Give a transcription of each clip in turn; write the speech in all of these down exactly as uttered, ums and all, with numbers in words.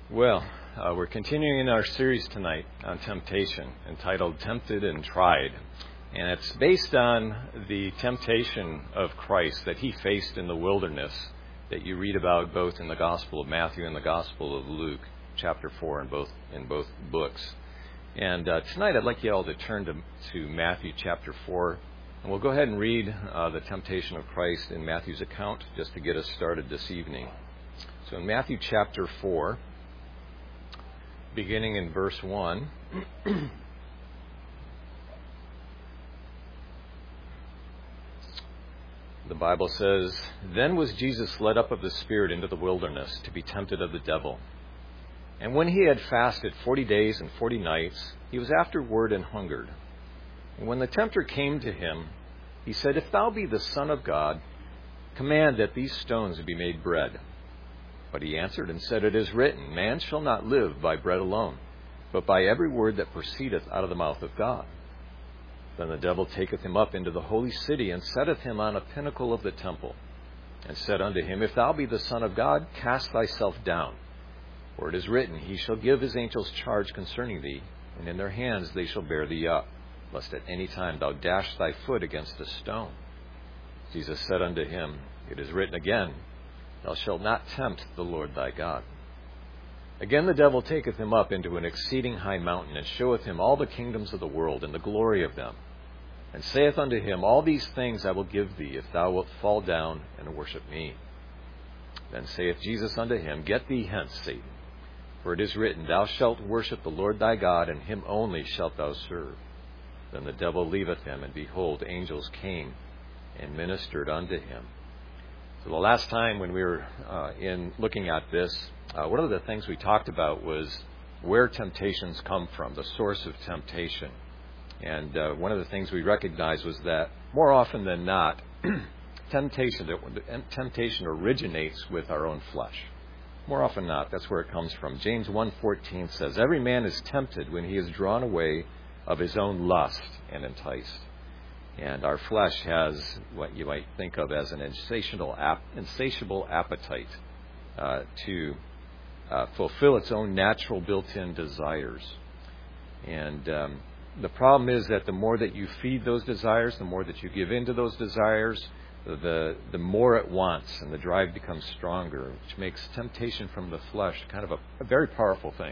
Well, uh, we're continuing in our series tonight on temptation, entitled Tempted and Tried. And it's based on the temptation of Christ that he faced in the wilderness that you read about both in the Gospel of Matthew and the Gospel of Luke, chapter four, in both in both books. And uh, tonight I'd like you all to turn to, to Matthew chapter four. And we'll go ahead and read uh, the temptation of Christ in Matthew's account just to get us started this evening. So in Matthew chapter four, beginning in verse one, the Bible says, "Then was Jesus led up of the Spirit into the wilderness to be tempted of the devil. And when he had fasted forty days and forty nights, he was afterward and hungered. And when the tempter came to him, he said, If thou be the Son of God, command that these stones be made bread. But he answered and said, It is written, Man shall not live by bread alone, but by every word that proceedeth out of the mouth of God. Then the devil taketh him up into the holy city, and setteth him on a pinnacle of the temple, and said unto him, If thou be the Son of God, cast thyself down. For it is written, He shall give his angels charge concerning thee, and in their hands they shall bear thee up, lest at any time thou dash thy foot against a stone. Jesus said unto him, It is written again, Thou shalt not tempt the Lord thy God. Again the devil taketh him up into an exceeding high mountain, and showeth him all the kingdoms of the world, and the glory of them, and saith unto him, All these things I will give thee, if thou wilt fall down and worship me. Then saith Jesus unto him, Get thee hence, Satan. For it is written, Thou shalt worship the Lord thy God, and him only shalt thou serve. Then the devil leaveth him, and behold, angels came and ministered unto him." So the last time when we were uh, in looking at this, uh, one of the things we talked about was where temptations come from, the source of temptation. And uh, one of the things we recognized was that more often than not, temptation, temptation originates with our own flesh. More often than not, that's where it comes from. James one fourteen says, Every man is tempted when he is drawn away of his own lust and enticed. And our flesh has what you might think of as an insatiable, ap- insatiable appetite uh, to uh, fulfill its own natural built-in desires. And um, the problem is that the more that you feed those desires, the more that you give in to those desires, the the more it wants, and the drive becomes stronger, which makes temptation from the flesh kind of a, a very powerful thing.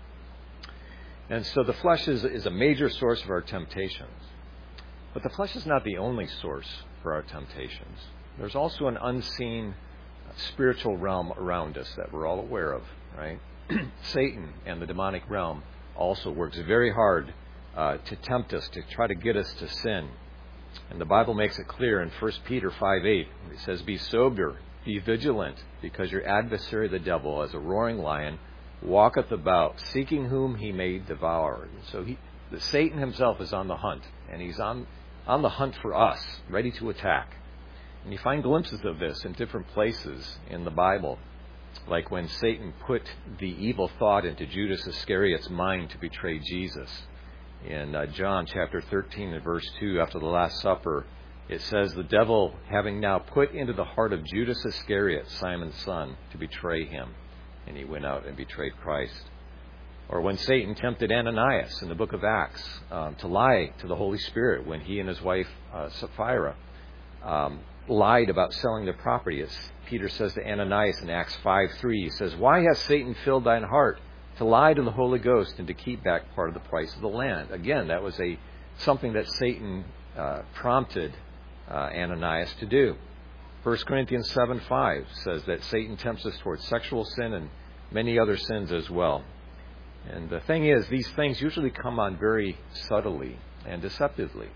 And so the flesh is, is a major source of our temptations. But the flesh is not the only source for our temptations. There's also an unseen spiritual realm around us that we're all aware of, right? Satan and the demonic realm also works very hard uh, to tempt us, to try to get us to sin. And the Bible makes it clear in First Peter five eight. It says, Be sober, be vigilant, because your adversary the devil, as a roaring lion, walketh about, seeking whom he may devour. And so he, the Satan himself is on the hunt, and he's on, on the hunt for us, ready to attack. And you find glimpses of this in different places in the Bible, like when Satan put the evil thought into Judas Iscariot's mind to betray Jesus. In uh, John chapter thirteen and verse two, after the Last Supper, it says, The devil, having now put into the heart of Judas Iscariot, Simon's son, to betray him, and he went out and betrayed Christ. Or when Satan tempted Ananias in the book of Acts um, to lie to the Holy Spirit when he and his wife uh, Sapphira um, lied about selling their property. As Peter says to Ananias in Acts five three, he says, Why has Satan filled thine heart to lie to the Holy Ghost and to keep back part of the price of the land? Again, that was a something that Satan uh, prompted uh, Ananias to do. First Corinthians seven five says that Satan tempts us towards sexual sin and many other sins as well. And the thing is, these things usually come on very subtly and deceptively.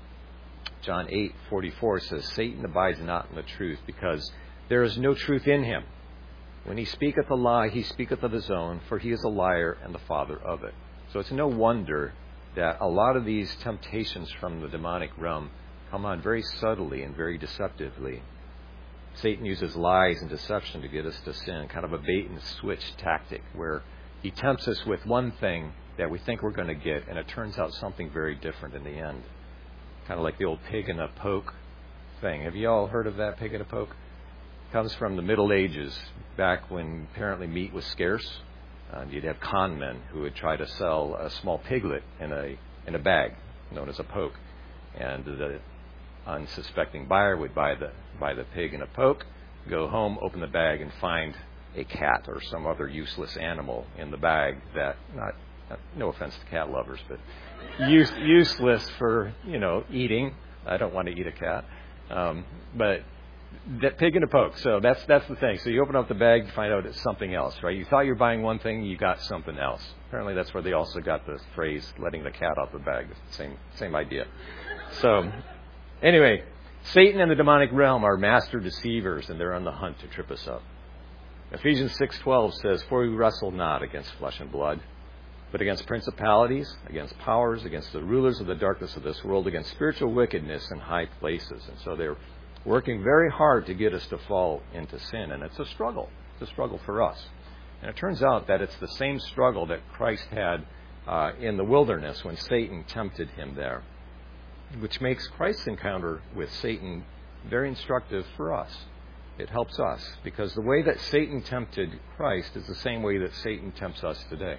John eight forty-four says, Satan abides not in the truth, because there is no truth in him. When he speaketh a lie, he speaketh of his own, for he is a liar and the father of it. So it's no wonder that a lot of these temptations from the demonic realm come on very subtly and very deceptively. Satan uses lies and deception to get us to sin, kind of a bait and switch tactic, where he tempts us with one thing that we think we're going to get, and it turns out something very different in the end. Kind of like the old pig in a poke thing. Have you all heard of that, pig in a poke? It comes from the Middle Ages, back when apparently meat was scarce. Uh, you'd have con men who would try to sell a small piglet in a in a bag, known as a poke, and the unsuspecting buyer would buy the buy the pig in a poke, go home, open the bag, and find a cat or some other useless animal in the bag that, not, not no offense to cat lovers, but use, useless for, you know, eating. I don't want to eat a cat. Um, but that pig in a poke. So that's that's the thing. So you open up the bag, you find out it's something else, right? You thought you were buying one thing, you got something else. Apparently that's where they also got the phrase letting the cat out the bag. Same same idea. So anyway, Satan and the demonic realm are master deceivers, and they're on the hunt to trip us up. Ephesians six twelve says, "For we wrestle not against flesh and blood, but against principalities, against powers, against the rulers of the darkness of this world, against spiritual wickedness in high places." And so they're working very hard to get us to fall into sin. And it's a struggle. It's a struggle for us. And it turns out that it's the same struggle that Christ had uh, in the wilderness when Satan tempted him there, which makes Christ's encounter with Satan very instructive for us. It helps us, because the way that Satan tempted Christ is the same way that Satan tempts us today.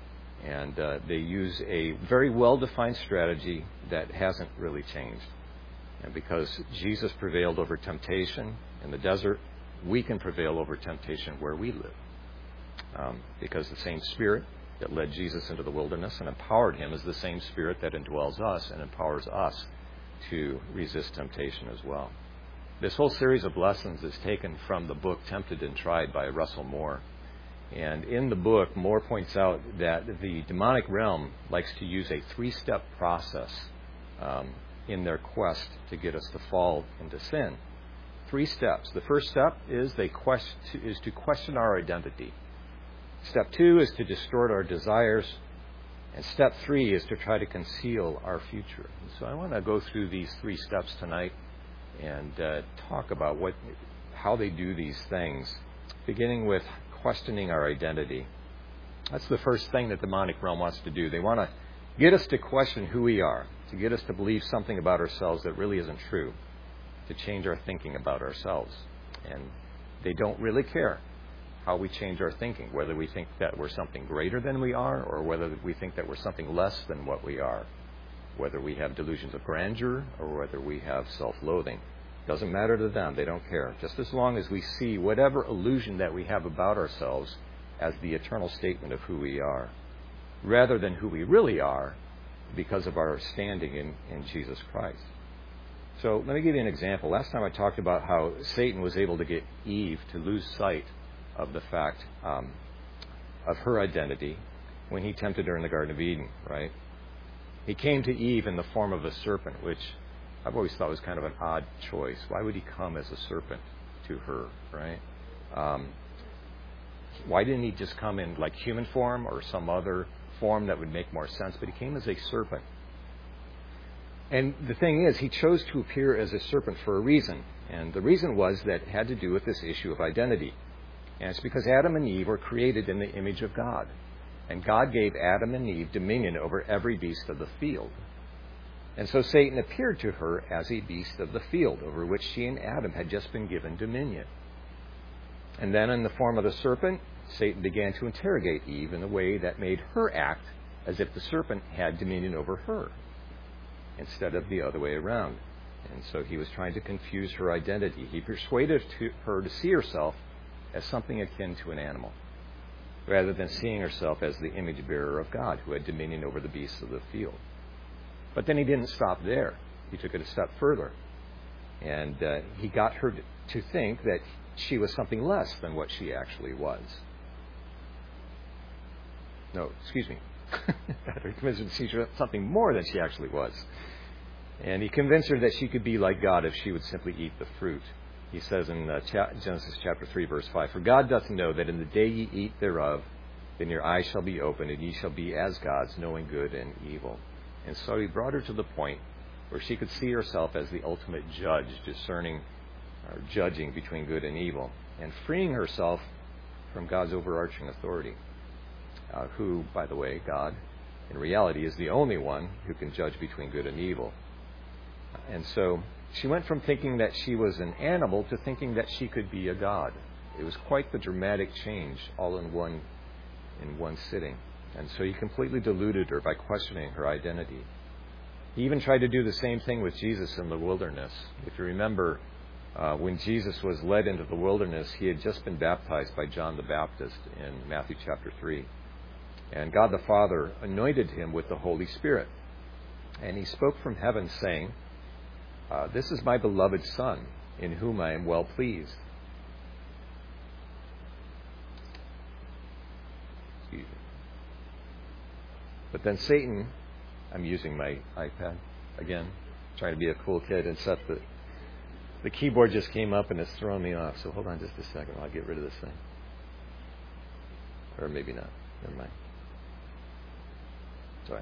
And uh, they use a very well-defined strategy that hasn't really changed. And because Jesus prevailed over temptation in the desert, we can prevail over temptation where we live. Um, because the same Spirit that led Jesus into the wilderness and empowered him is the same Spirit that indwells us and empowers us to resist temptation as well. This whole series of lessons is taken from the book Tempted and Tried by Russell Moore. And in the book, Moore points out that the demonic realm likes to use a three-step process um, in their quest to get us to fall into sin. Three steps. The first step is they quest is to question our identity. Step two is to distort our desires. And step three is to try to conceal our future. And so I want to go through these three steps tonight and uh, talk about what, how they do these things, beginning with questioning our identity. That's the first thing that the demonic realm wants to do. They want to get us to question who we are, to get us to believe something about ourselves that really isn't true, to change our thinking about ourselves. And they don't really care how we change our thinking, whether we think that we're something greater than we are or whether we think that we're something less than what we are, whether we have delusions of grandeur or whether we have self-loathing. Doesn't matter to them. They don't care. Just as long as we see whatever illusion that we have about ourselves as the eternal statement of who we are, rather than who we really are because of our standing in, in Jesus Christ. So let me give you an example. Last time I talked about how Satan was able to get Eve to lose sight of the fact um, of her identity when he tempted her in the Garden of Eden, right? He came to Eve in the form of a serpent, which I've always thought was kind of an odd choice. Why would he come as a serpent to her, right? Um, why didn't he just come in like human form or some other form that would make more sense? But he came as a serpent. And the thing is, he chose to appear as a serpent for a reason. And the reason was that it had to do with this issue of identity. And it's because Adam and Eve were created in the image of God. And God gave Adam and Eve dominion over every beast of the field. And so Satan appeared to her as a beast of the field, over which she and Adam had just been given dominion. And then in the form of the serpent, Satan began to interrogate Eve in a way that made her act as if the serpent had dominion over her, instead of the other way around. And so he was trying to confuse her identity. He persuaded her to see herself as something akin to an animal, rather than seeing herself as the image bearer of God, who had dominion over the beasts of the field. But then he didn't stop there. He took it a step further. And uh, he got her to think that she was something less than what she actually was. No, excuse me. He convinced her to see something more than she actually was. And he convinced her that she could be like God if she would simply eat the fruit. He says in uh, cha- Genesis chapter three, verse five, "For God doth know that in the day ye eat thereof, then your eyes shall be opened, and ye shall be as gods, knowing good and evil." And so he brought her to the point where she could see herself as the ultimate judge, discerning or judging between good and evil, and freeing herself from God's overarching authority, uh, who, by the way, God, in reality, is the only one who can judge between good and evil. And so she went from thinking that she was an animal to thinking that she could be a god. It was quite the dramatic change all in one in one sitting. And so he completely deluded her by questioning her identity. He even tried to do the same thing with Jesus in the wilderness. If you remember, uh, when Jesus was led into the wilderness, he had just been baptized by John the Baptist in Matthew chapter three. And God the Father anointed him with the Holy Spirit. And he spoke from heaven saying, uh, "This is my beloved Son, in whom I am well pleased." Excuse me. But then Satan, I'm using my iPad again, trying to be a cool kid, and set the the keyboard just came up and it's throwing me off. So hold on just a second while I get rid of this thing. Or maybe not. Never mind. Sorry.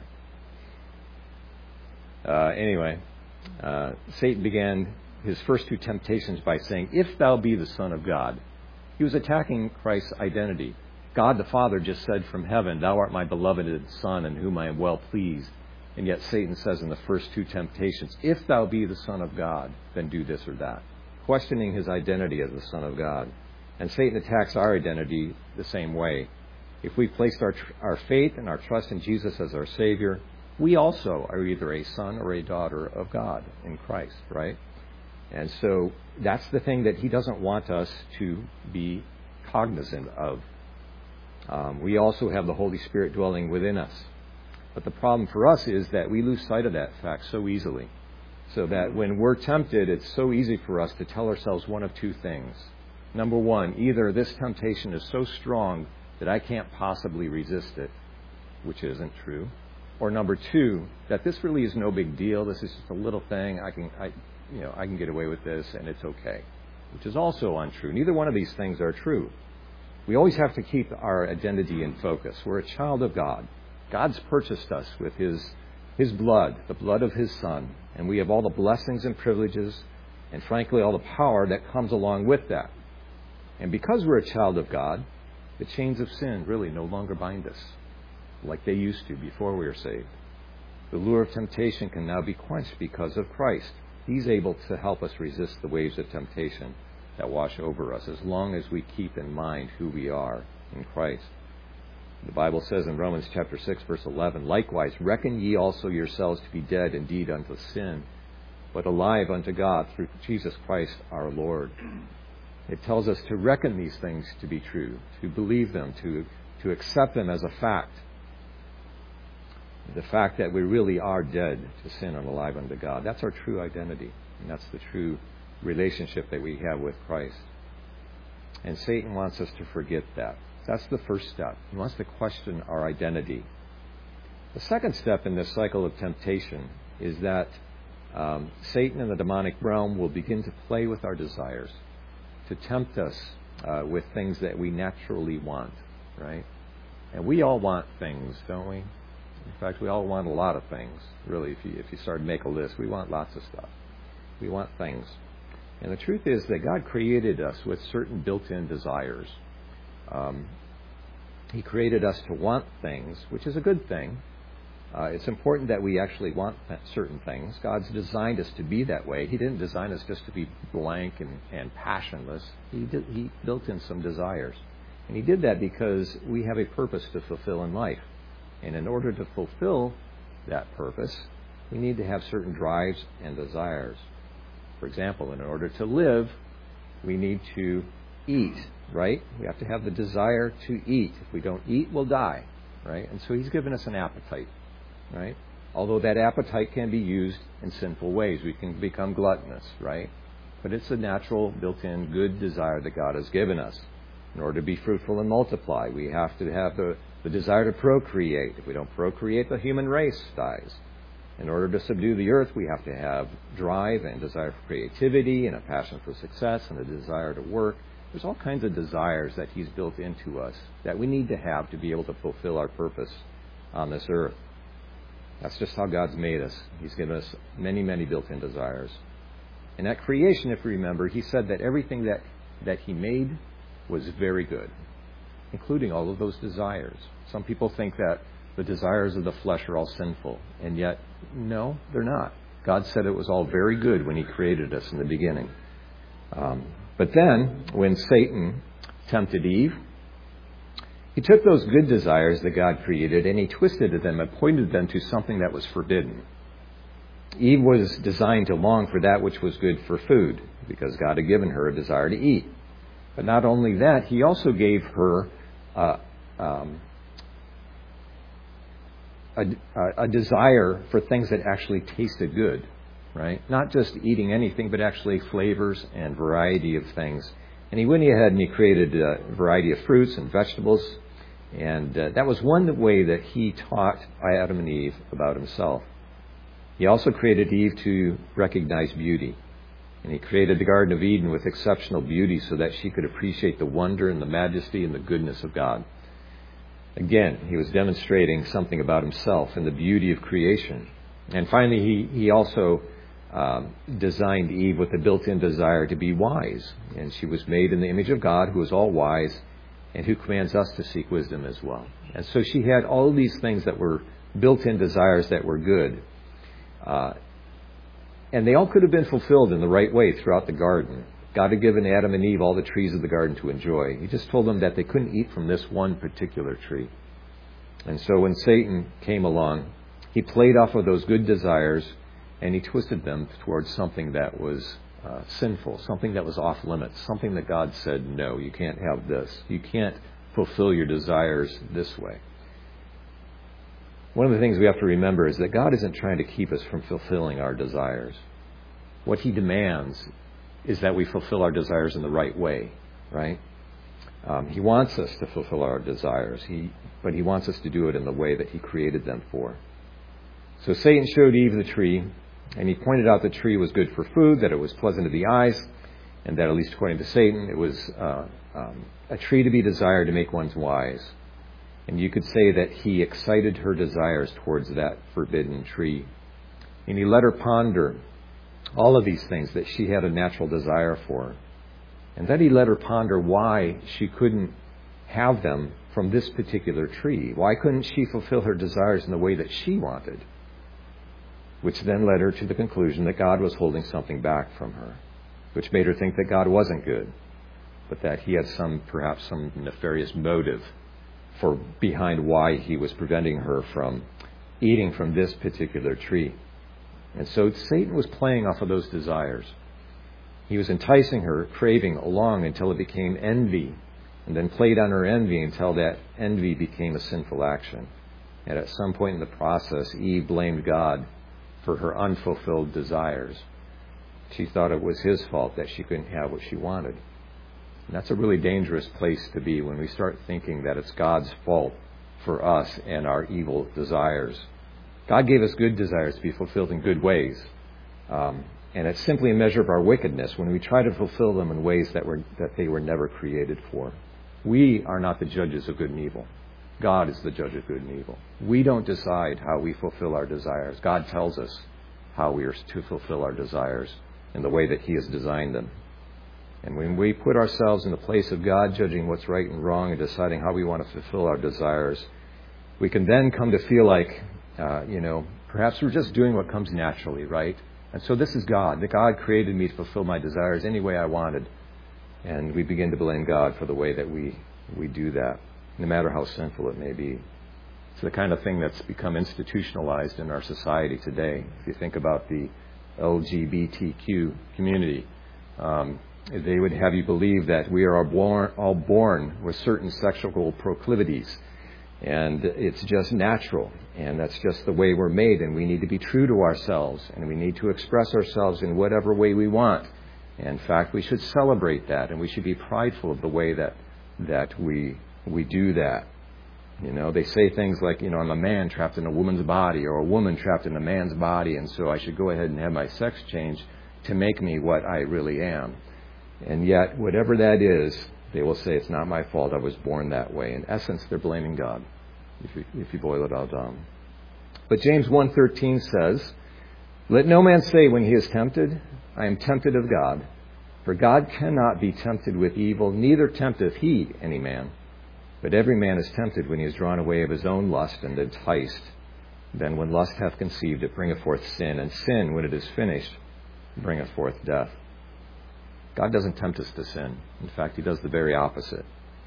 Uh, anyway, uh, Satan began his first two temptations by saying, "If thou be the Son of God." He was attacking Christ's identity. God the Father just said from heaven, "Thou art my beloved Son, in whom I am well pleased." And yet Satan says in the first two temptations, "If thou be the Son of God, then do this or that," questioning his identity as the Son of God. And Satan attacks our identity the same way. If we've placed our, tr- our faith and our trust in Jesus as our Savior, we also are either a son or a daughter of God in Christ, right? And so that's the thing that he doesn't want us to be cognizant of. Um, we also have the Holy Spirit dwelling within us. But the problem for us is that we lose sight of that fact so easily. So that when we're tempted, it's so easy for us to tell ourselves one of two things. Number one, either this temptation is so strong that I can't possibly resist it, which isn't true. Or number two, that this really is no big deal. This is just a little thing. I can, I, you know, I can get away with this, and it's okay, which is also untrue. Neither one of these things are true. We always have to keep our identity in focus. We're a child of God. God's purchased us with His His blood, the blood of His Son, and we have all the blessings and privileges, and frankly, all the power that comes along with that. And because we're a child of God, the chains of sin really no longer bind us like they used to before we were saved. The lure of temptation can now be quenched because of Christ. He's able to help us resist the waves of temptation that wash over us as long as we keep in mind who we are in Christ. The Bible says in Romans chapter six, verse eleven, "Likewise, reckon ye also yourselves to be dead indeed unto sin, but alive unto God through Jesus Christ our Lord." It tells us to reckon these things to be true, to believe them, to, to accept them as a fact. The fact that we really are dead to sin and alive unto God. That's our true identity. And that's the true relationship that we have with Christ. And Satan wants us to forget that. That's the first step. He wants to question our identity. The second step in this cycle of temptation is that um, Satan in the demonic realm will begin to play with our desires, to tempt us uh, with things that we naturally want, right? And we all want things, don't we? In fact, we all want a lot of things, really. If you, if you start to make a list, we want lots of stuff. We want things. And the truth is that God created us with certain built-in desires. Um, he created us to want things, which is a good thing. Uh, it's important that we actually want certain things. God's designed us to be that way. He didn't design us just to be blank and, and passionless. He, did, he built in some desires. And He did that because we have a purpose to fulfill in life. And in order to fulfill that purpose, we need to have certain drives and desires. For example, in order to live, we need to eat, right? We have to have the desire to eat. If we don't eat, we'll die, right? And so He's given us an appetite, right? Although that appetite can be used in sinful ways. We can become gluttonous, right? But it's a natural, built-in, good desire that God has given us. In order to be fruitful and multiply, we have to have the, the desire to procreate. If we don't procreate, the human race dies. In order to subdue the earth, we have to have drive and desire for creativity and a passion for success and a desire to work. There's all kinds of desires that He's built into us that we need to have to be able to fulfill our purpose on this earth. That's just how God's made us. He's given us many, many built-in desires. And at creation, if you remember, He said that everything that, that He made was very good, including all of those desires. Some people think that the desires of the flesh are all sinful, and yet, no, they're not. God said it was all very good when He created us in the beginning. Um, but then, when Satan tempted Eve, He took those good desires that God created and he twisted them and pointed them to something that was forbidden. Eve was designed to long for that which was good for food because God had given her a desire to eat. But not only that, he also gave her uh, um, a, a desire for things that actually tasted good, right? Not just eating anything, but actually flavors and variety of things. And he went ahead and he created a variety of fruits and vegetables. And uh, that was one way that he taught Adam and Eve about himself. He also created Eve to recognize beauty. And he created the Garden of Eden with exceptional beauty so that she could appreciate the wonder and the majesty and the goodness of God. Again, he was demonstrating something about himself and the beauty of creation. And finally, he, he also um, designed Eve with a built-in desire to be wise. And she was made in the image of God, who is all wise and who commands us to seek wisdom as well. And so she had all of these things that were built-in desires that were good. Uh, and they all could have been fulfilled in the right way throughout the garden. God had given Adam and Eve all the trees of the garden to enjoy. He just told them that they couldn't eat from this one particular tree. And so when Satan came along, he played off of those good desires and he twisted them towards something that was uh, sinful, something that was off limits, something that God said, no, you can't have this. You can't fulfill your desires this way. One of the things we have to remember is that God isn't trying to keep us from fulfilling our desires. What he demands is that we fulfill our desires in the right way, right? Um, he wants us to fulfill our desires, he, but he wants us to do it in the way that he created them for. So Satan showed Eve the tree, and he pointed out the tree was good for food, that it was pleasant to the eyes, and that, at least according to Satan, it was uh, um, a tree to be desired to make one wise. And you could say that he excited her desires towards that forbidden tree. And he let her ponder all of these things that she had a natural desire for. And then he let her ponder why she couldn't have them from this particular tree. Why couldn't she fulfill her desires in the way that she wanted? Which then led her to the conclusion that God was holding something back from her, which made her think that God wasn't good, but that he had some, perhaps some nefarious motive for behind why he was preventing her from eating from this particular tree. And so Satan was playing off of those desires. He was enticing her, craving along until it became envy, and then played on her envy until that envy became a sinful action. And at some point in the process, Eve blamed God for her unfulfilled desires. She thought it was his fault that she couldn't have what she wanted. And that's a really dangerous place to be when we start thinking that it's God's fault for us and our evil desires. God gave us good desires to be fulfilled in good ways. Um, and it's simply a measure of our wickedness when we try to fulfill them in ways that were that they were never created for. We are not the judges of good and evil. God is the judge of good and evil. We don't decide how we fulfill our desires. God tells us how we are to fulfill our desires in the way that he has designed them. And when we put ourselves in the place of God, judging what's right and wrong and deciding how we want to fulfill our desires, we can then come to feel like, uh, you know, perhaps we're just doing what comes naturally, right? And so this is God. That God created me to fulfill my desires any way I wanted. And we begin to blame God for the way that we, we do that, no matter how sinful it may be. It's the kind of thing that's become institutionalized in our society today. If you think about the L G B T Q community, um, they would have you believe that we are all born, all born with certain sexual proclivities. And it's just natural. And that's just the way we're made. And we need to be true to ourselves. And we need to express ourselves in whatever way we want. In fact, we should celebrate that. And we should be prideful of the way that that we we do that. You know, they say things like, you know, I'm a man trapped in a woman's body, or a woman trapped in a man's body. And so I should go ahead and have my sex changed to make me what I really am. And yet, whatever that is, they will say, it's not my fault, I was born that way. In essence, they're blaming God, if you, if you boil it all down. But James one thirteen says, let no man say when he is tempted, I am tempted of God. For God cannot be tempted with evil, neither tempteth he any man. But every man is tempted when he is drawn away of his own lust and enticed. Then when lust hath conceived, it bringeth forth sin. And sin, when it is finished, bringeth forth death. God doesn't tempt us to sin. In fact, he does the very opposite.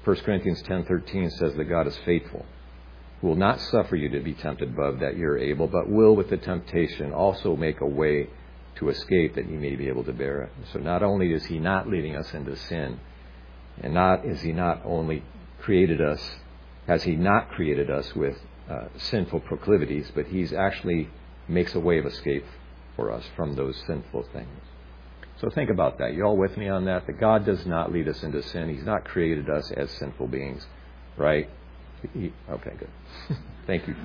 First Corinthians ten thirteen says that God is faithful, who will not suffer you to be tempted above that you're able, but will with the temptation also make a way to escape that you may be able to bear it. So not only is he not leading us into sin, and not is he not only created us, has he not created us with uh, sinful proclivities, but he's actually makes a way of escape for us from those sinful things. So think about that. You all with me on that? That God does not lead us into sin. He's not created us as sinful beings, right? He, okay, good. Thank you for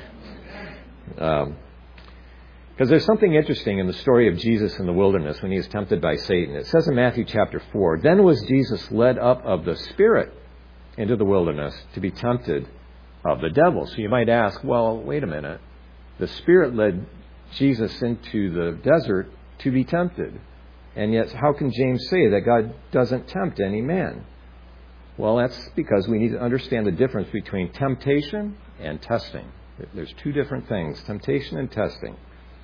that. Um, because there's something interesting in the story of Jesus in the wilderness when he is tempted by Satan. It says in Matthew chapter four, "Then was Jesus led up of the Spirit into the wilderness to be tempted of the devil." So you might ask, well, wait a minute. The Spirit led Jesus into the desert to be tempted. And yet, how can James say that God doesn't tempt any man? Well, that's because we need to understand the difference between temptation and testing. There's two different things, temptation and testing.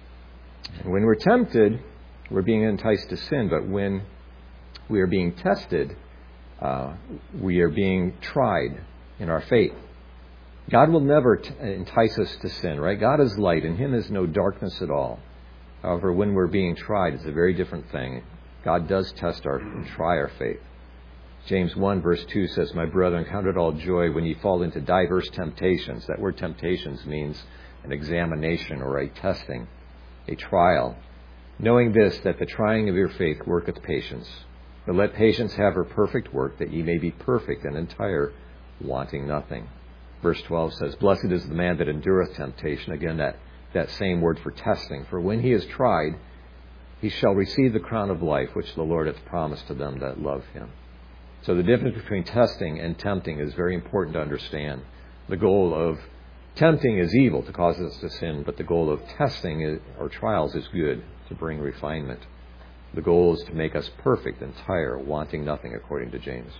And when we're tempted, we're being enticed to sin. But when we are being tested, uh, we are being tried in our faith. God will never t- entice us to sin, right? God is light. In him is no darkness at all. However, when we're being tried, it's a very different thing. God does test our and try our faith. James one verse two says, "My brethren, count it all joy when ye fall into diverse temptations." That word temptations means an examination or a testing, a trial. "Knowing this, that the trying of your faith worketh patience. But let patience have her perfect work, that ye may be perfect and entire, wanting nothing." Verse twelve says, "Blessed is the man that endureth temptation." Again, that, that same word for testing. "For when he is tried, he shall receive the crown of life, which the Lord hath promised to them that love him." So the difference between testing and tempting is very important to understand. The goal of tempting is evil, to cause us to sin, but the goal of testing is, or trials is good, to bring refinement. The goal is to make us perfect, entire, wanting nothing, according to James.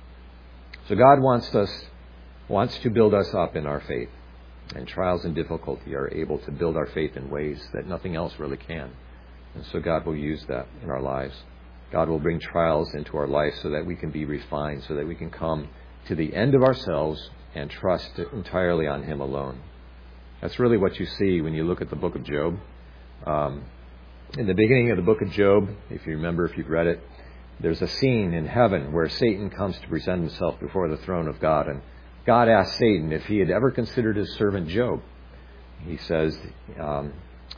So God wants us, wants to build us up in our faith. And trials and difficulty are able to build our faith in ways that nothing else really can. And so God will use that in our lives. God will bring trials into our life so that we can be refined, so that we can come to the end of ourselves and trust entirely on him alone. That's really what you see when you look at the book of Job. Um, in the beginning of the book of Job, if you remember, if you've read it, there's a scene in heaven where Satan comes to present himself before the throne of God. And God asked Satan if he had ever considered his servant Job. He says, um,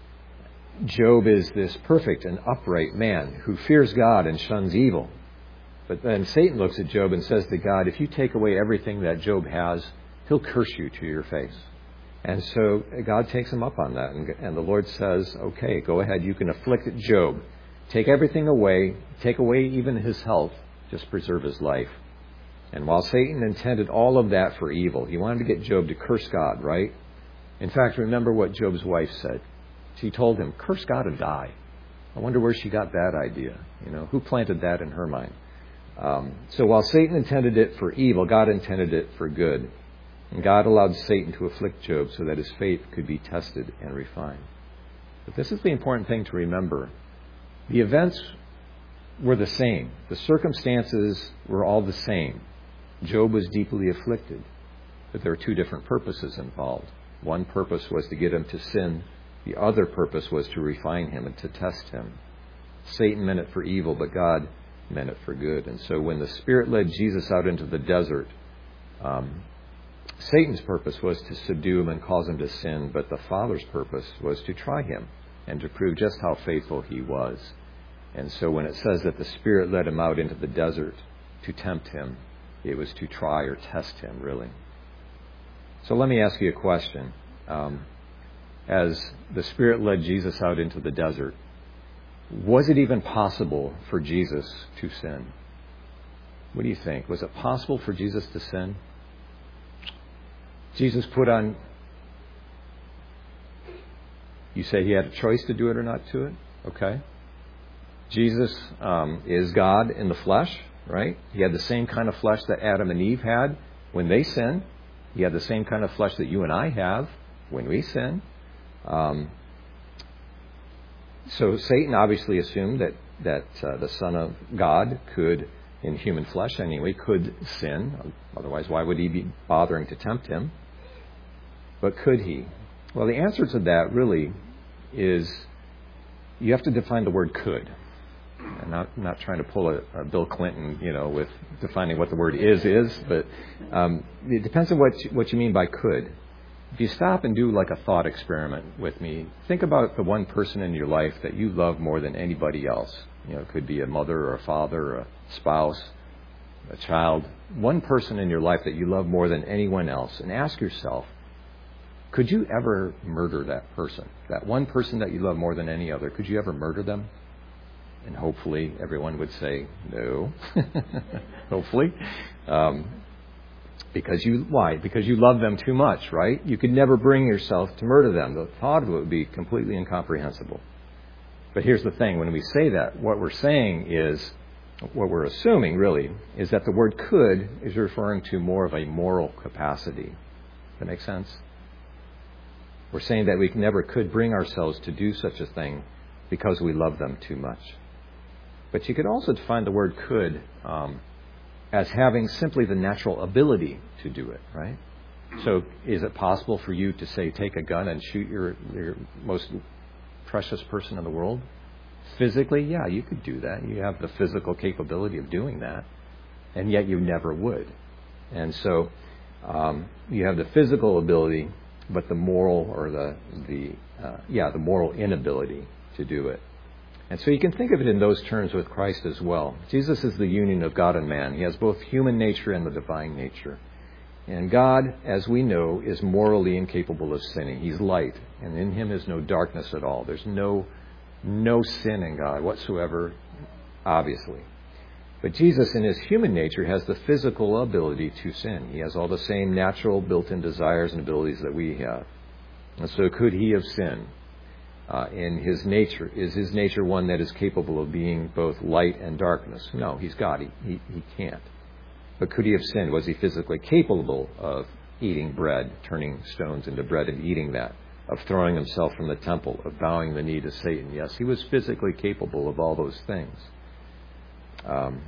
Job is this perfect and upright man who fears God and shuns evil. But then Satan looks at Job and says to God, if you take away everything that Job has, he'll curse you to your face. And so God takes him up on that. And, and the Lord says, okay, go ahead. You can afflict Job. Take everything away. Take away even his health. Just preserve his life. And while Satan intended all of that for evil, he wanted to get Job to curse God, right? In fact, remember what Job's wife said. She told him, curse God and die. I wonder where she got that idea. You know, who planted that in her mind? Um, so while Satan intended it for evil, God intended it for good. And God allowed Satan to afflict Job so that his faith could be tested and refined. But this is the important thing to remember. The events were the same. The circumstances were all the same. Job was deeply afflicted. But there were two different purposes involved. One purpose was to get him to sin. The other purpose was to refine him and to test him. Satan meant it for evil, but God meant it for good. And so when the Spirit led Jesus out into the desert, um, Satan's purpose was to subdue him and cause him to sin, but the Father's purpose was to try him and to prove just how faithful he was. And so when it says that the Spirit led him out into the desert to tempt him, it was to try or test him, really. So let me ask you a question. Um, as the Spirit led Jesus out into the desert, was it even possible for Jesus to sin? What do you think? Was it possible for Jesus to sin? Jesus put on... You say he had a choice to do it or not to it? Okay. Jesus um, is God in the flesh, right? He had the same kind of flesh that Adam and Eve had when they sinned. He had the same kind of flesh that you and I have when we sin. Um, so Satan obviously assumed that, that uh, the Son of God could in human flesh anyway, could sin. Otherwise, why would he be bothering to tempt him? But could he? Well, the answer to that really is you have to define the word could. I'm not, not trying to pull a, a Bill Clinton, you know, with defining what the word is is, but um, it depends on what you, what you mean by could. If you stop and do like a thought experiment with me, think about the one person in your life that you love more than anybody else. You know, it could be a mother or a father or a spouse, a child. One person in your life that you love more than anyone else. And ask yourself, could you ever murder that person? That one person that you love more than any other, could you ever murder them? And hopefully everyone would say no. Hopefully. Um, because you, why? Because you love them too much, right? You could never bring yourself to murder them. The thought of it would be completely incomprehensible. But here's the thing. When we say that, what we're saying is, what we're assuming really, is that the word could is referring to more of a moral capacity. Does that make sense? We're saying that we never could bring ourselves to do such a thing because we love them too much. But you could also define the word could um, as having simply the natural ability to do it, right? So is it possible for you to, say, take a gun and shoot your, your most precious person in the world? Physically, yeah, you could do that. You have the physical capability of doing that, and yet you never would. And so um, you have the physical ability, but the moral or the, the uh, yeah, the moral inability to do it. And so you can think of it in those terms with Christ as well. Jesus is the union of God and man. He has both human nature and the divine nature. And God, as we know, is morally incapable of sinning. He's light, and in him is no darkness at all. There's no, no sin in God whatsoever, obviously. But Jesus, in his human nature, has the physical ability to sin. He has all the same natural built-in desires and abilities that we have. And so could he have sinned? Uh, in his nature, is his nature one that is capable of being both light and darkness? No, he's God. He, he, he can't. But could he have sinned? Was he physically capable of eating bread, turning stones into bread and eating that? Of throwing himself from the temple, of bowing the knee to Satan? Yes, he was physically capable of all those things. Um,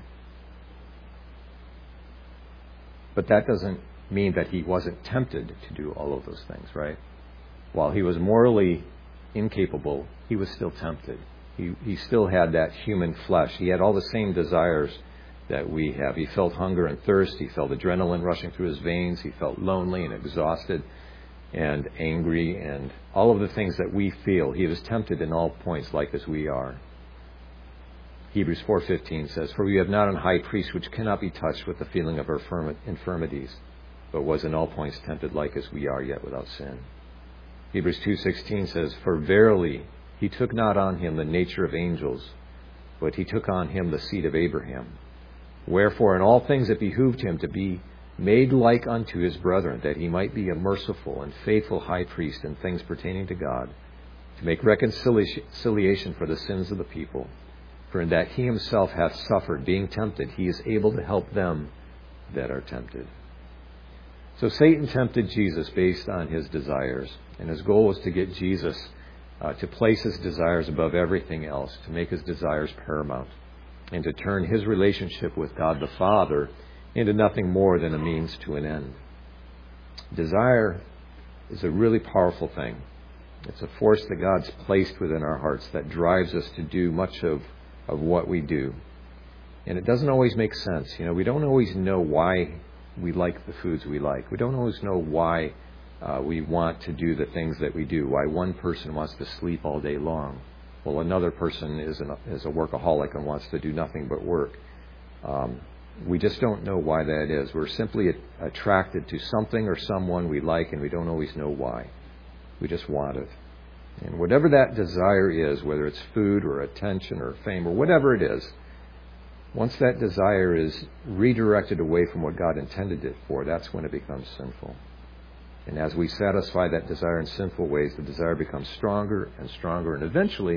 but that doesn't mean that he wasn't tempted to do all of those things, right? While he was morally incapable, he was still tempted. He, he still had that human flesh. He had all the same desires that we have. He felt hunger and thirst. He felt adrenaline rushing through his veins. He felt lonely and exhausted and angry and all of the things that we feel. He was tempted in all points like as we are. Hebrews four fifteen says, "For we have not an high priest which cannot be touched with the feeling of our infirmities, but was in all points tempted like as we are, yet without sin." Hebrews two sixteen says, "For verily he took not on him the nature of angels, but he took on him the seed of Abraham. Wherefore in all things it behooved him to be made like unto his brethren, that he might be a merciful and faithful high priest in things pertaining to God, to make reconciliation for the sins of the people. For in that he himself hath suffered, being tempted, he is able to help them that are tempted." So Satan tempted Jesus based on his desires. And his goal was to get Jesus uh, to place his desires above everything else, to make his desires paramount, and to turn his relationship with God the Father into nothing more than a means to an end. Desire is a really powerful thing. It's a force that God's placed within our hearts that drives us to do much of, of what we do. And it doesn't always make sense. You know, we don't always know why we like the foods we like. We don't always know why uh, we want to do the things that we do. Why one person wants to sleep all day long, while another person is, an, is a workaholic and wants to do nothing but work. Um, we just don't know why that is. We're simply a- attracted to something or someone we like, and we don't always know why. We just want it. And whatever that desire is, whether it's food or attention or fame or whatever it is, once that desire is redirected away from what God intended it for, that's when it becomes sinful. And as we satisfy that desire in sinful ways, the desire becomes stronger and stronger, and eventually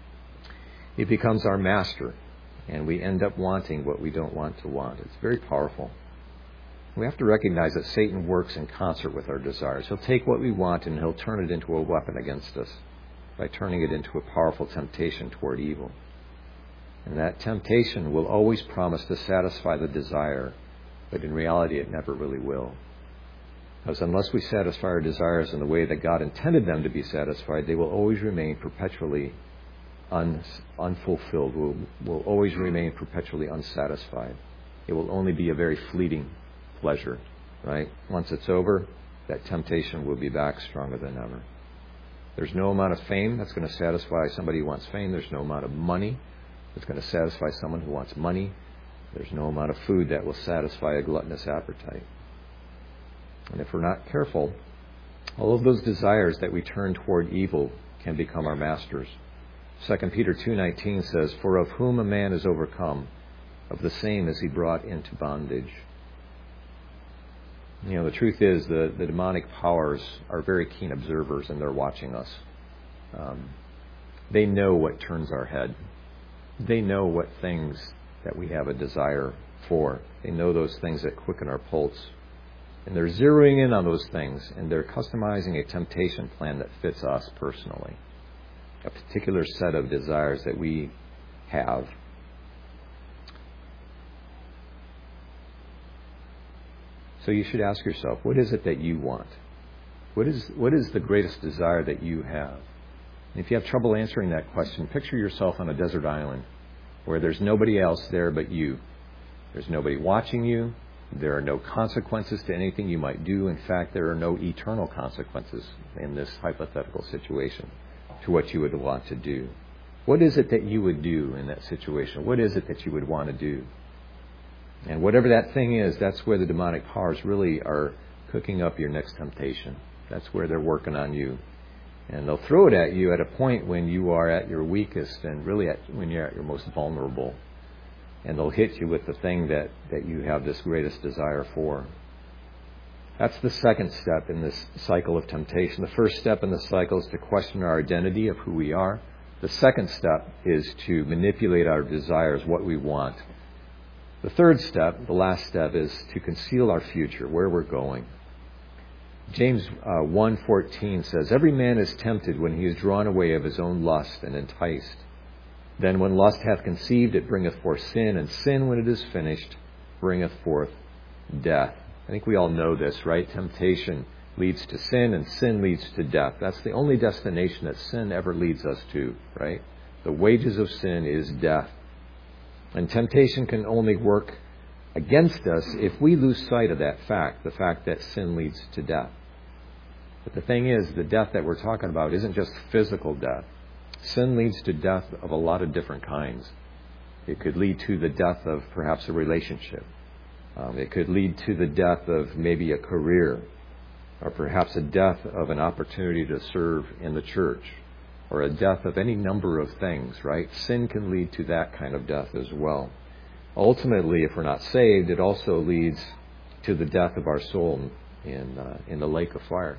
it becomes our master, and we end up wanting what we don't want to want. It's very powerful. We have to recognize that Satan works in concert with our desires. He'll take what we want and he'll turn it into a weapon against us by turning it into a powerful temptation toward evil. And that temptation will always promise to satisfy the desire, but in reality it never really will. Because unless we satisfy our desires in the way that God intended them to be satisfied, they will always remain perpetually un, unfulfilled, will, will always remain perpetually unsatisfied. It will only be a very fleeting pleasure, right? Once it's over, that temptation will be back stronger than ever. There's no amount of fame that's going to satisfy somebody who wants fame. There's no amount of money that's going to satisfy someone who wants money. There's no amount of food that will satisfy a gluttonous appetite. And if we're not careful, all of those desires that we turn toward evil can become our masters. Second Peter two nineteen says, "For of whom a man is overcome, of the same is he brought into bondage." You know, the truth is the, the demonic powers are very keen observers, and they're watching us. Um, they know what turns our head. They know what things that we have a desire for. They know those things that quicken our pulse. And they're zeroing in on those things, and they're customizing a temptation plan that fits us personally. A particular set of desires that we have. So you should ask yourself, what is it that you want? What is what is the greatest desire that you have? And if you have trouble answering that question, picture yourself on a desert island where there's nobody else there but you. There's nobody watching you. There are no consequences to anything you might do. In fact, there are no eternal consequences in this hypothetical situation to what you would want to do. What is it that you would do in that situation? What is it that you would want to do? And whatever that thing is, that's where the demonic powers really are cooking up your next temptation. That's where they're working on you. And they'll throw it at you at a point when you are at your weakest and really at, when you're at your most vulnerable. And they'll hit you with the thing that, that you have this greatest desire for. That's the second step in this cycle of temptation. The first step in the cycle is to question our identity of who we are. The second step is to manipulate our desires, what we want. The third step, the last step, is to conceal our future, where we're going. James uh, one fourteen says, "Every man is tempted when he is drawn away of his own lust and enticed. Then when lust hath conceived, it bringeth forth sin, and sin, when it is finished, bringeth forth death." I think we all know this, right? Temptation leads to sin, and sin leads to death. That's the only destination that sin ever leads us to, right? The wages of sin is death. And temptation can only work against us if we lose sight of that fact, the fact that sin leads to death. But the thing is, the death that we're talking about isn't just physical death. Sin leads to death of a lot of different kinds. It could lead to the death of perhaps a relationship. Um, it could lead to the death of maybe a career, or perhaps a death of an opportunity to serve in the church, or a death of any number of things, right? Sin can lead to that kind of death as well. Ultimately, if we're not saved, it also leads to the death of our soul in uh, in the lake of fire.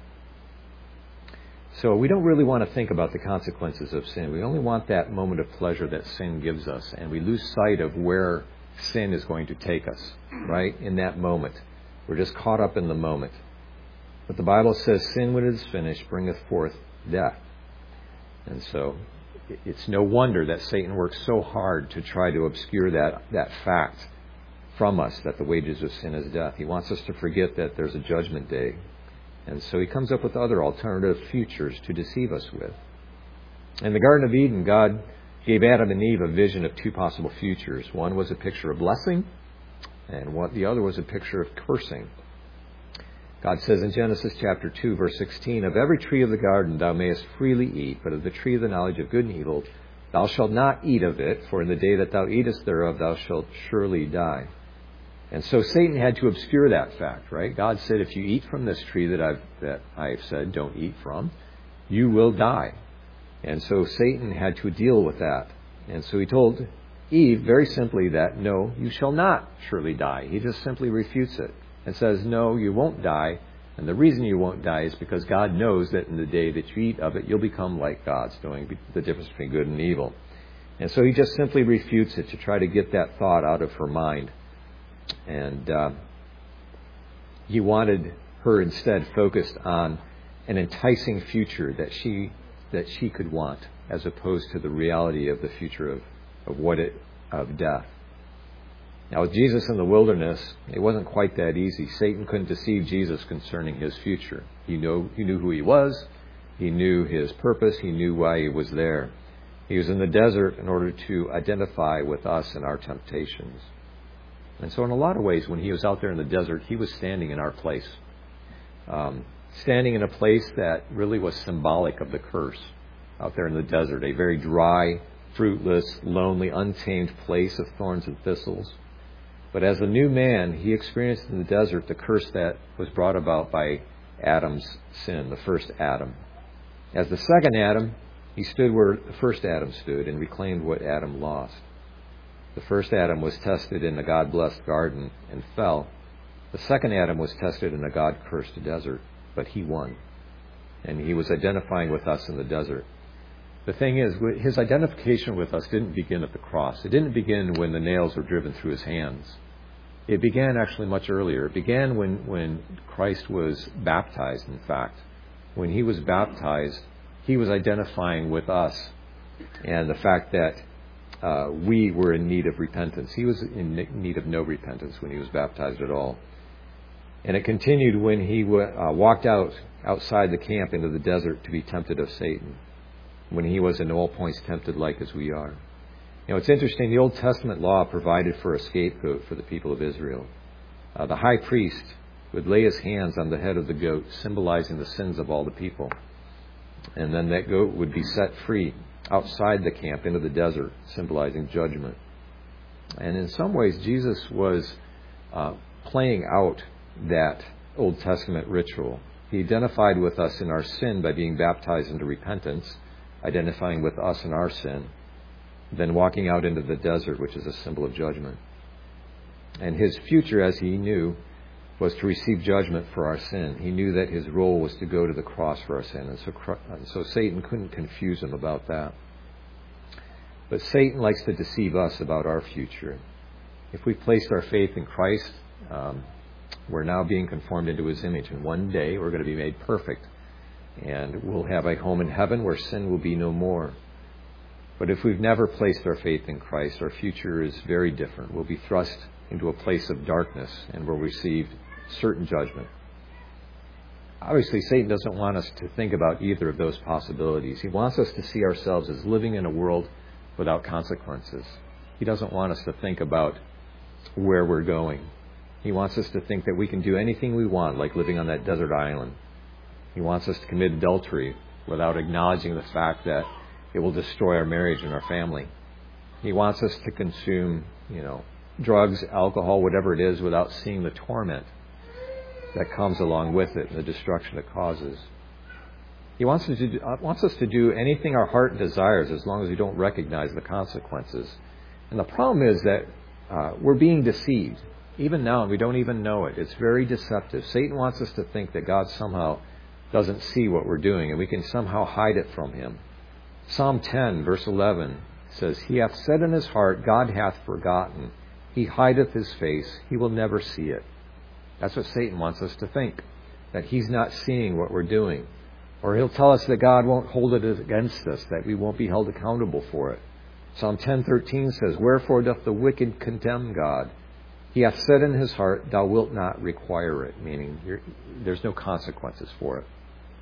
So we don't really want to think about the consequences of sin. We only want that moment of pleasure that sin gives us, and we lose sight of where sin is going to take us, right? In that moment. We're just caught up in the moment. But the Bible says, "Sin, when it is finished, bringeth forth death." And so it's no wonder that Satan works so hard to try to obscure that, that fact from us, that the wages of sin is death. He wants us to forget that there's a judgment day. And so he comes up with other alternative futures to deceive us with. In the Garden of Eden, God gave Adam and Eve a vision of two possible futures. One was a picture of blessing, and what the other was a picture of cursing. God says in Genesis chapter two, verse sixteen, "Of every tree of the garden thou mayest freely eat, but of the tree of the knowledge of good and evil thou shalt not eat of it, for in the day that thou eatest thereof thou shalt surely die." And so Satan had to obscure that fact, right? God said, if you eat from this tree that I've that I've said don't eat from, you will die. And so Satan had to deal with that. And so he told Eve very simply that, no, you shall not surely die. He just simply refutes it and says, no, you won't die. And the reason you won't die is because God knows that in the day that you eat of it, you'll become like God, knowing the difference between good and evil. And so he just simply refutes it to try to get that thought out of her mind. And uh, he wanted her instead focused on an enticing future that she that she could want, as opposed to the reality of the future of, of what it of death. Now, with Jesus in the wilderness, it wasn't quite that easy. Satan couldn't deceive Jesus concerning his future. He knew, he knew who he was. He knew his purpose. He knew why he was there. He was in the desert in order to identify with us in our temptations. And so in a lot of ways, when he was out there in the desert, he was standing in our place. Um, standing in a place that really was symbolic of the curse out there in the desert. A very dry, fruitless, lonely, untamed place of thorns and thistles. But as a new man, he experienced in the desert the curse that was brought about by Adam's sin, the first Adam. As the second Adam, he stood where the first Adam stood and reclaimed what Adam lost. The first Adam was tested in a God-blessed garden and fell. The second Adam was tested in a God-cursed desert, but he won. And he was identifying with us in the desert. The thing is, his identification with us didn't begin at the cross. It didn't begin when the nails were driven through his hands. It began actually much earlier. It began when, when Christ was baptized, in fact. When he was baptized, he was identifying with us and the fact that uh, we were in need of repentance. He was in need of no repentance when he was baptized at all. And it continued when he w- uh, walked out outside the camp into the desert to be tempted of Satan, when he was in all points tempted like as we are. You know, it's interesting, the Old Testament law provided for a scapegoat for the people of Israel. Uh, the high priest would lay his hands on the head of the goat, symbolizing the sins of all the people. And then that goat would be set free outside the camp into the desert, symbolizing judgment. And in some ways, Jesus was uh, playing out that Old Testament ritual. He identified with us in our sin by being baptized into repentance, identifying with us in our sin, then walking out into the desert, which is a symbol of judgment. And his future, as he knew, was to receive judgment for our sin. He knew that his role was to go to the cross for our sin, and so, and so Satan couldn't confuse him about that. But Satan likes to deceive us about our future. If we placed our faith in Christ, um, we're now being conformed into his image, and one day we're going to be made perfect. And we'll have a home in heaven where sin will be no more. But if we've never placed our faith in Christ, our future is very different. We'll be thrust into a place of darkness and will receive certain judgment. Obviously, Satan doesn't want us to think about either of those possibilities. He wants us to see ourselves as living in a world without consequences. He doesn't want us to think about where we're going. He wants us to think that we can do anything we want, like living on that desert island. He wants us to commit adultery without acknowledging the fact that it will destroy our marriage and our family. He wants us to consume, you know, drugs, alcohol, whatever it is, without seeing the torment that comes along with it and the destruction it causes. He wants us to do, uh, wants us to do anything our heart desires as long as we don't recognize the consequences. And the problem is that uh, we're being deceived. Even now, and we don't even know it. It's very deceptive. Satan wants us to think that God somehow doesn't see what we're doing and we can somehow hide it from him. Psalm ten, verse eleven says, He hath said in his heart, God hath forgotten. He hideth his face. He will never see it. That's what Satan wants us to think, that he's not seeing what we're doing. Or he'll tell us that God won't hold it against us, that we won't be held accountable for it. Psalm ten thirteen says, Wherefore doth the wicked condemn God? He hath said in his heart, Thou wilt not require it, meaning you're, there's no consequences for it.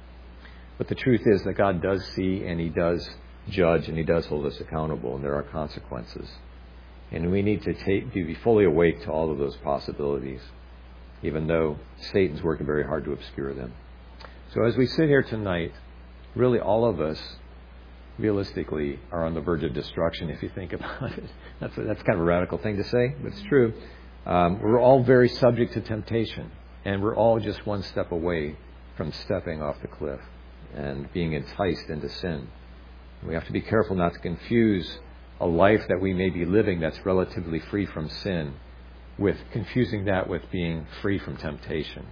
But the truth is that God does see and he does judge and he does hold us accountable, and there are consequences. And we need to take, be fully awake to all of those possibilities, even though Satan's working very hard to obscure them. So as we sit here tonight, really all of us, realistically, are on the verge of destruction, if you think about it. That's, a, that's kind of a radical thing to say, but it's true. Um, we're all very subject to temptation, and we're all just one step away from stepping off the cliff and being enticed into sin. We have to be careful not to confuse a life that we may be living that's relatively free from sin with confusing that with being free from temptation.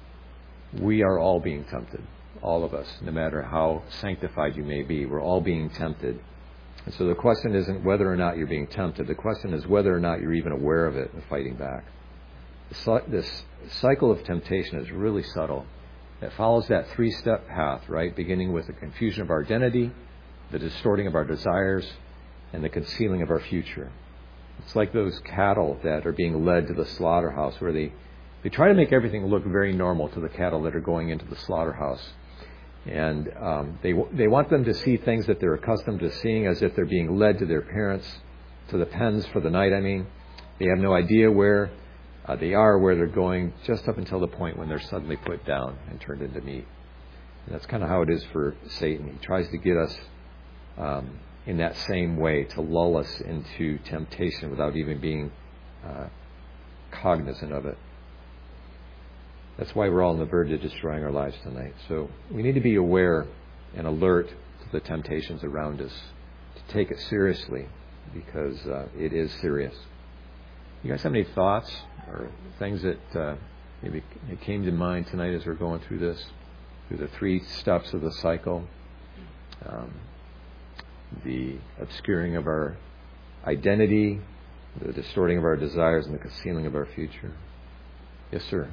We are all being tempted, all of us, no matter how sanctified you may be. We're all being tempted. And so the question isn't whether or not you're being tempted. The question is whether or not you're even aware of it and fighting back. This cycle of temptation is really subtle. It follows that three-step path, right? Beginning with the confusion of our identity, the distorting of our desires, and the concealing of our future. It's like those cattle that are being led to the slaughterhouse, where they, they try to make everything look very normal to the cattle that are going into the slaughterhouse. And um, they they want them to see things that they're accustomed to seeing, as if they're being led to their parents, to the pens for the night, I mean. They have no idea where uh, they are, where they're going, just up until the point when they're suddenly put down and turned into meat. And that's kind of how it is for Satan. He tries to get us um, in that same way, to lull us into temptation without even being uh, cognizant of it. That's why we're all on the verge of destroying our lives tonight. So we need to be aware and alert to the temptations around us, to take it seriously, because uh, it is serious. You guys have any thoughts or things that uh, maybe came to mind tonight as we're going through this, through the three steps of the cycle? Um, the obscuring of our identity, the distorting of our desires, and the concealing of our future. Yes, sir.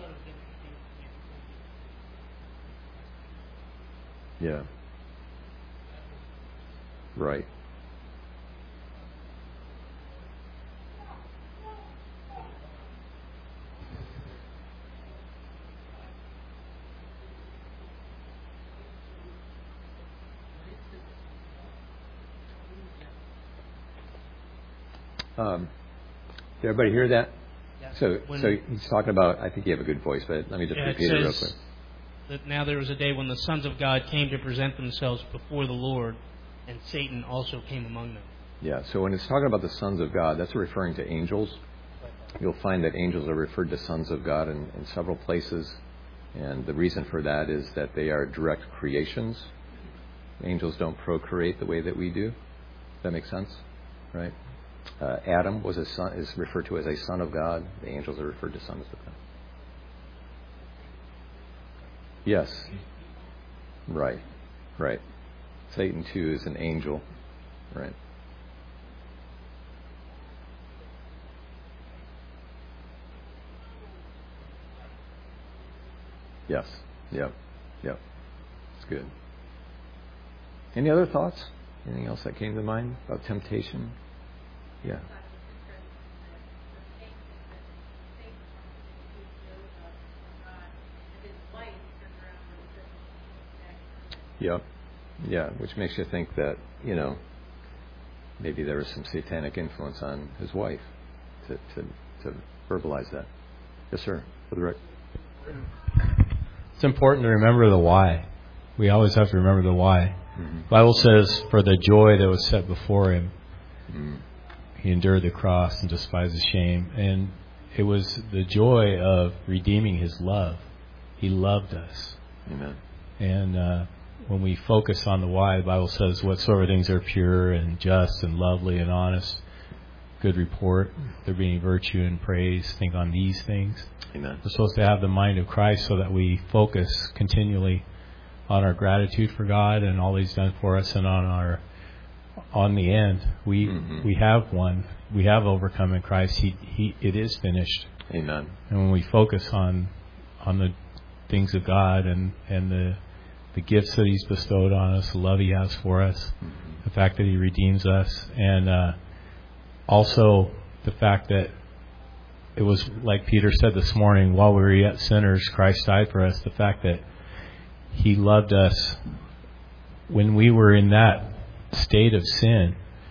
Yeah. Right. Um, did everybody hear that? Yeah. So, When, so he's talking about. I think you have a good voice, but let me just yeah, repeat it, it real says quick. That now there was a day when the sons of God came to present themselves before the Lord, and Satan also came among them. Yeah. So when it's talking about the sons of God, that's referring to angels. You'll find that angels are referred to sons of God in, in several places, and the reason for that is that they are direct creations. Angels don't procreate the way that we do. Does that make sense? Right? Uh, Adam was a son, is referred to as a son of God. The angels are referred to sons of God. Yes. Right. Right. Satan, too, is an angel. Right. Yes. Yep. Yep. It's good. Any other thoughts? Anything else that came to mind about temptation? Yeah. Yep. Yeah, which makes you think that, you know, maybe there was some satanic influence on his wife to, to, to verbalize that. Yes, sir. For the record. It's important to remember the why. We always have to remember the why. Mm-hmm. The Bible says, for the joy that was set before him, Mm-hmm. he endured the cross and despised the shame. And it was the joy of redeeming his love. He loved us. Amen. And uh, when we focus on the why, the Bible says, whatsoever things are pure and just and lovely and honest, good report, there being virtue and praise, think on these things. Amen. We're supposed to have the mind of Christ so that we focus continually on our gratitude for God and all He's done for us, and on our on the end. We mm-hmm. we have won. We have overcome in Christ. He he it is finished. Amen. And when we focus on on the things of God and, and the the gifts that He's bestowed on us, the love He has for us, mm-hmm. the fact that He redeems us, and uh, also the fact that it was like Peter said this morning, while we were yet sinners, Christ died for us. The fact that He loved us when we were in that state of sin,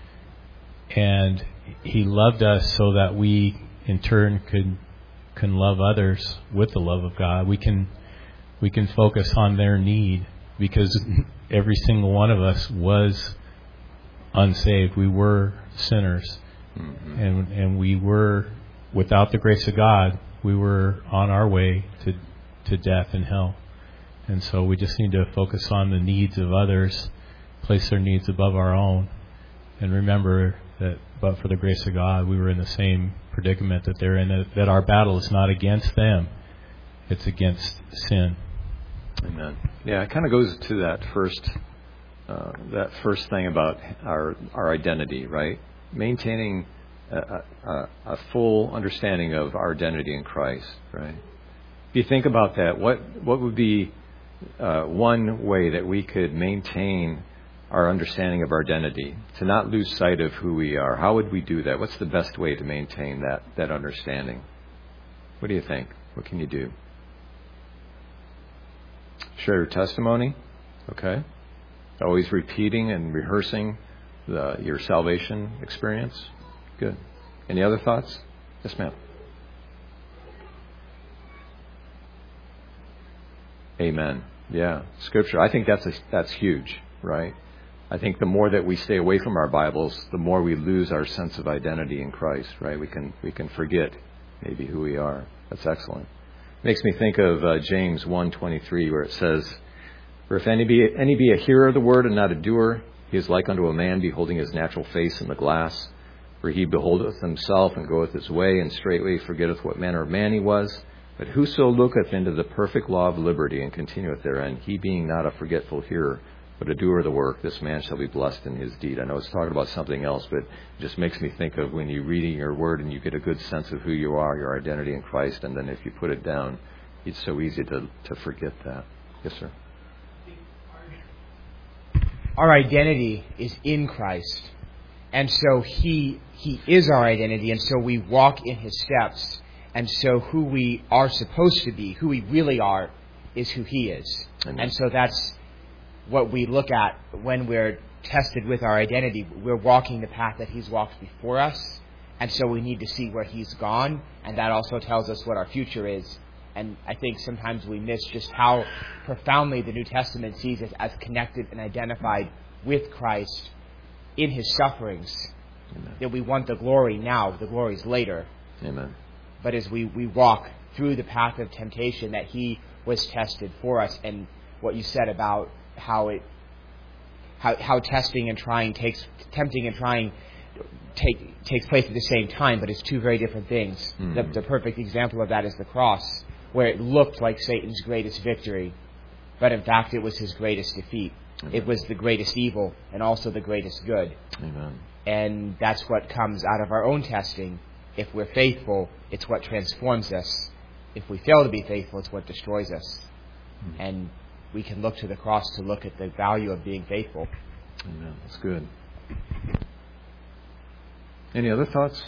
and He loved us so that we in turn could can love others with the love of God. We can we can focus on their need, because every single one of us was unsaved. We were sinners, mm-hmm. and and we were, without the grace of God, we were on our way to to death and hell. And so we just need to focus on the needs of others, place their needs above our own, and remember that but for the grace of God, we were in the same predicament that they're in, that, that our battle is not against them, it's against sin. Amen. Yeah, it kind of goes to that first uh, that first thing about our our identity, right? Maintaining a, a, a full understanding of our identity in Christ, right? If you think about that, what what would be Uh, one way that we could maintain our understanding of our identity, to not lose sight of who we are. How would we do that? What's the best way to maintain that, that understanding? What do you think? What can you do? Share your testimony. Okay. Always repeating and rehearsing the, your salvation experience. Good. Any other thoughts? Yes, ma'am. Amen. Yeah. Scripture. I think that's a, that's huge, right? I think the more that we stay away from our Bibles, the more we lose our sense of identity in Christ, right? We can we can forget maybe who we are. That's excellent. Makes me think of uh, James one twenty-three, where it says, "For if any be, any be a hearer of the word and not a doer, he is like unto a man beholding his natural face in the glass. For he beholdeth himself and goeth his way, and straightway forgetteth what manner of man he was. But whoso looketh into the perfect law of liberty and continueth therein, he being not a forgetful hearer, but a doer of the work, this man shall be blessed in his deed." I know it's talking about something else, but it just makes me think of when you're reading your word and you get a good sense of who you are, your identity in Christ, and then if you put it down, it's so easy to, to forget that. Yes, sir. Our identity is in Christ. And so he he is our identity, and so we walk in his steps. And so who we are supposed to be, who we really are, is who he is. Amen. And so that's what we look at when we're tested with our identity. We're walking the path that he's walked before us, and so we need to see where he's gone, and that also tells us what our future is. And I think sometimes we miss just how profoundly the New Testament sees us as connected and identified with Christ in his sufferings. Amen. That we want the glory now, the glory's later. Amen. But as we, we walk through the path of temptation, that he was tested for us. And what you said about how it how how testing and trying takes tempting and trying take takes place at the same time, but it's two very different things. Mm-hmm. The, the perfect example of that is the cross, where it looked like Satan's greatest victory, but in fact it was his greatest defeat. Amen. It was the greatest evil and also the greatest good. Amen. And that's what comes out of our own testing. If we're faithful, it's what transforms us. If we fail to be faithful, it's what destroys us. Mm-hmm. And we can look to the cross to look at the value of being faithful. Amen. That's good. Any other thoughts?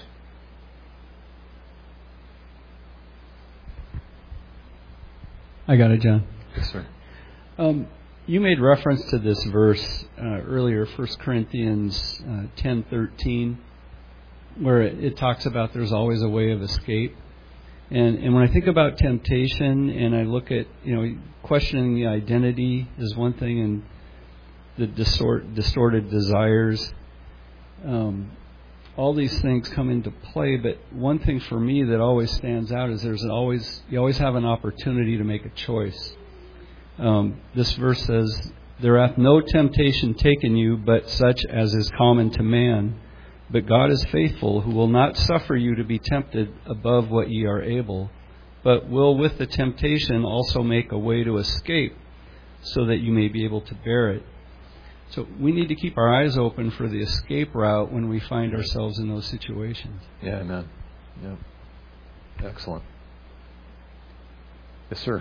I got it, John. Yes, sir. Um, you made reference to this verse uh, earlier, First Corinthians uh, ten thirteen, where it, it talks about there's always a way of escape. And and when I think about temptation and I look at, you know, questioning the identity is one thing, and the distort, distorted desires, um, all these things come into play. But one thing for me that always stands out is there's always you always have an opportunity to make a choice. Um, this verse says, "There hath no temptation taken you, but such as is common to man. But God is faithful, who will not suffer you to be tempted above what ye are able, but will with the temptation also make a way to escape, so that you may be able to bear it." So we need to keep our eyes open for the escape route when we find ourselves in those situations. Yeah, amen. Yeah. Excellent. Yes, sir.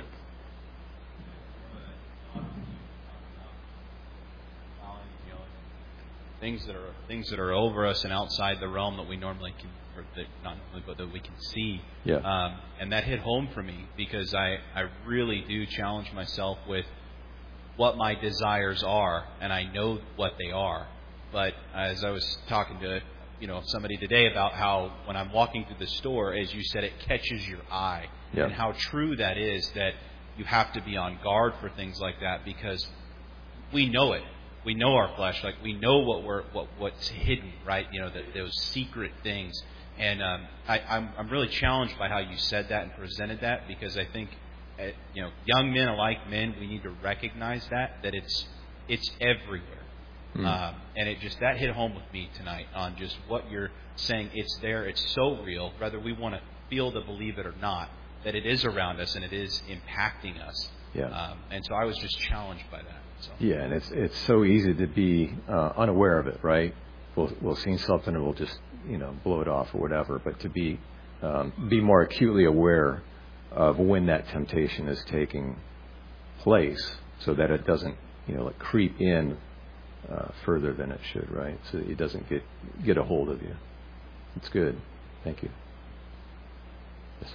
Things that are things that are over us and outside the realm that we normally can, or that not but that we can see. Yeah. Um, and that hit home for me because I, I really do challenge myself with what my desires are, and I know what they are. But as I was talking to you know somebody today about how when I'm walking through the store, as you said, it catches your eye, yeah. and how true that is, that you have to be on guard for things like that because we know it. We know our flesh, like we know what we're what what's hidden, right? You know, that those secret things. And um, I, I'm I'm really challenged by how you said that and presented that, because I think, uh, you know, young men alike, men, we need to recognize that that it's it's everywhere. Mm. Um, and it just that hit home with me tonight on just what you're saying. It's there. It's so real, whether we want to feel to believe it or not, that it is around us and it is impacting us. Yeah. Um, and so I was just challenged by that. So. Yeah, and it's it's so easy to be uh, unaware of it, right? We'll we'll see something and we'll just you know blow it off or whatever. But to be um, be more acutely aware of when that temptation is taking place, so that it doesn't you know like creep in uh, further than it should, right? So that it doesn't get get a hold of you. It's good. Thank you. Yes.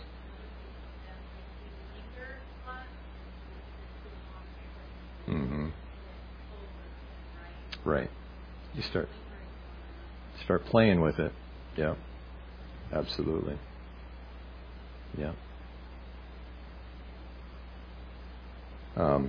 Mm-hmm. Right. You start start playing with it. Yeah. Absolutely. Yeah. Um,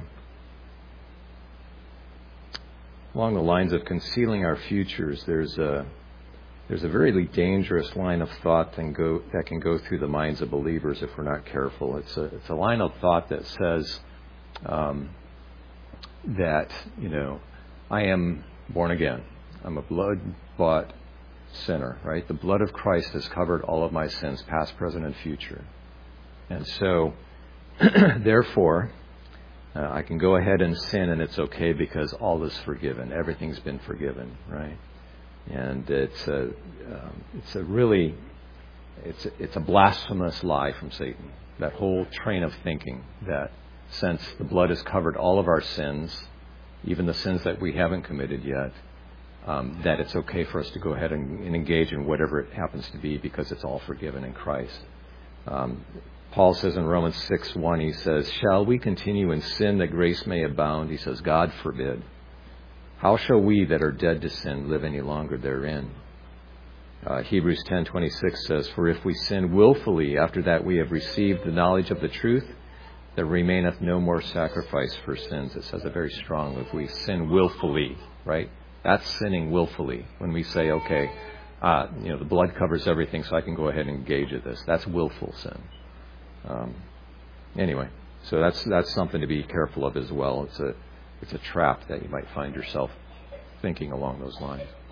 along the lines of concealing our futures, there's a there's a very dangerous line of thought that can go that can go through the minds of believers if we're not careful. It's a it's a line of thought that says um, that you know I am born again. I'm a blood-bought sinner, right? The blood of Christ has covered all of my sins, past, present, and future. And so, therefore, uh, I can go ahead and sin and it's okay because all is forgiven. Everything's been forgiven, right? And it's a, um, it's a really, it's a, it's a blasphemous lie from Satan. That whole train of thinking that since the blood has covered all of our sins, even the sins that we haven't committed yet, Um, that it's okay for us to go ahead and, and engage in whatever it happens to be because it's all forgiven in Christ. Um, Paul says in Romans six one, he says, "Shall we continue in sin that grace may abound?" He says, "God forbid. How shall we that are dead to sin live any longer therein?" Uh, Hebrews ten twenty-six says, "For if we sin willfully after that we have received the knowledge of the truth, there remaineth no more sacrifice for sins." It says it very strongly. If we sin willfully, right? That's sinning willfully. When we say, okay, uh, you know, the blood covers everything, so I can go ahead and engage at this. That's willful sin. Um, anyway, so that's that's something to be careful of as well. It's a it's a trap that you might find yourself thinking along those lines.